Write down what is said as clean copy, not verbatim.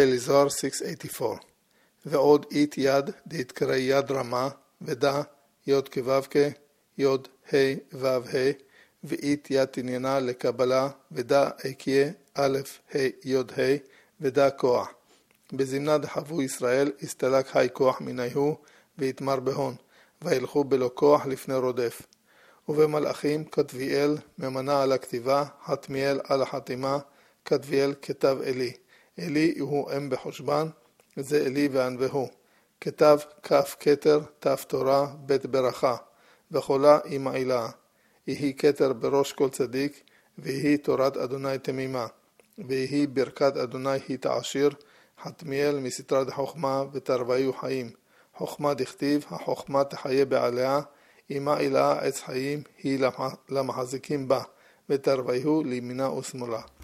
לזוהר 684. ועוד אית יד דהתקרא יד רמה, ודה יוד כו"בקה, יוד ה' ו' ה', ואית יד תניינה לקבלה, ודה אקיה א' ה' יוד ה', ודה כוח. בזמנה דחבו ישראל, הסתלק היי כוח מניהו, והתמר בהון, וילכו בלא כוח לפני רודף. ובמלאכים כתביאל ממנה על הכתיבה, חתמיאל על החתימה, כתביאל כתב אלי. אלי הוא אם בחושבן, זה אלי וענבהו. כתב כף כתר, תף תורה, בית ברכה, וחולה היא מעילה. יהי כתר בראש כל צדיק, ויהי תורת אדוני תמימה. ויהי ברכת אדוני היא תעשיר, חתמיאל מסתרה דחוכמה ותרוויו חיים. חוכמה דכתיב, החוכמה תחיה בעליה, אימה אילה עץ חיים היא למחזיקים בה, ותרוויהו לימינה ושמאלה.